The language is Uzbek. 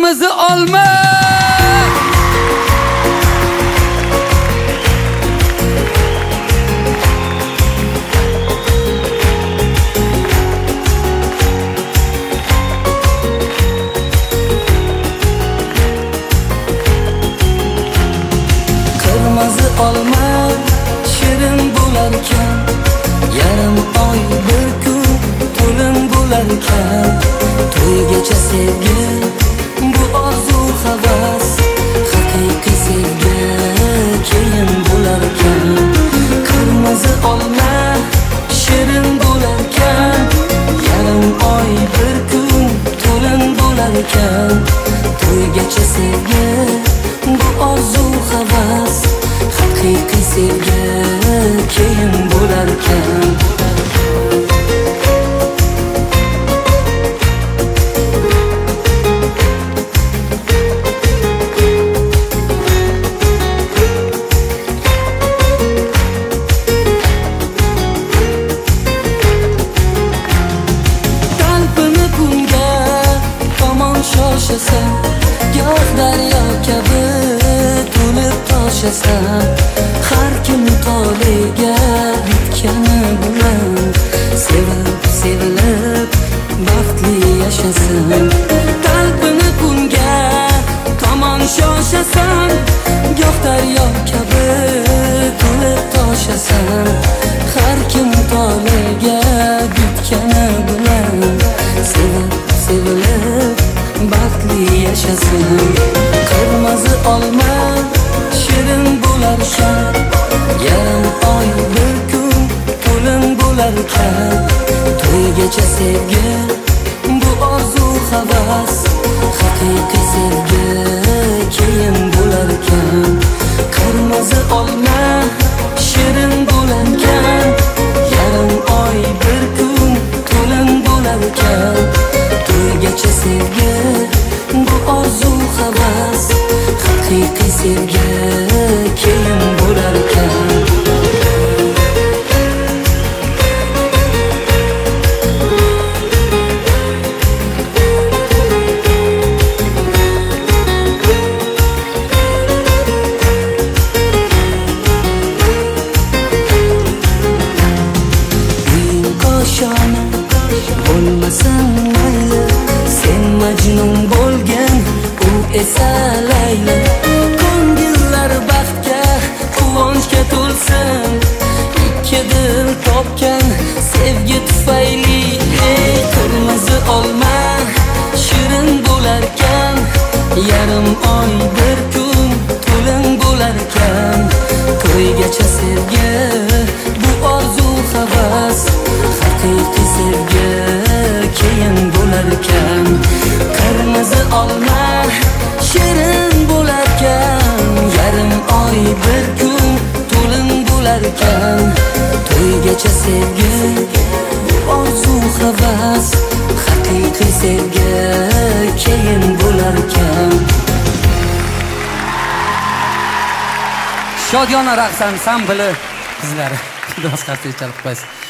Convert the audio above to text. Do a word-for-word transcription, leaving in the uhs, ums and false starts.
Kırmızı olma. Kırmızı olma shirin bo'larkan, yarim oy bir kun to'lin bo'larkan. To'ygacha sevgi, bu orzu havas, haqiqiy sevgi keyin bo'larkan. Kırmızı olma shirin bo'larkan, yarim oy bir kun to'lin bo'larkan. To'ygacha sevgi, bu orzu havas, haqiqiy sevgi keyin bo'larkan. Qalbini kunga tomon shoshasan, goh daryo kabi to'lib toshasan. Har kim toliga bitgani bilan sevib sevilib baxtli yashasin. Qalbini kunga tomon shoshasan, goh daryo kabi to'lib toshasan. Har kim toliga bitgani bilan sevib sevilib baxtli yashasin. Kırmızı olma shirin bo'larkan, yarim oy bir kun to'lin bo'larkan. To'ygacha sevgi, bu orzu havas, haqiqiy sevgi keyin bo'larkan. Kırmızı olma shirin bo'larkan, yarim oy bir kun to'lin bo'larkan. To'ygacha sevgi, bu orzu havas, haqiqiy sevgi keyin bo'larkan. Uying qo'shona bo'lmasin mayli, sen majnun bo'lgan, u esa Layla. Ko'ngillar baxtga, quvonchga to'lsin, ikki dil topgan sevgi tufayli. Ey kırmızı olma shirin bo'larkan, yarim oy bir kun to'lin bo'larkan. To'ygacha sevgi, bu orzu havas, haqiqiy sevgi keyin bo'larkan. Kırmızı olma shirin bo'larkan, yarim oy bir kun to'lin bo'larkan. To'ygacha sevgi, bu orzu havas, haqiqiy sevgi keyin bo'larkan. Shodiyona raqs ansambli qizlari. Xudo xayr chalib qo'ysin.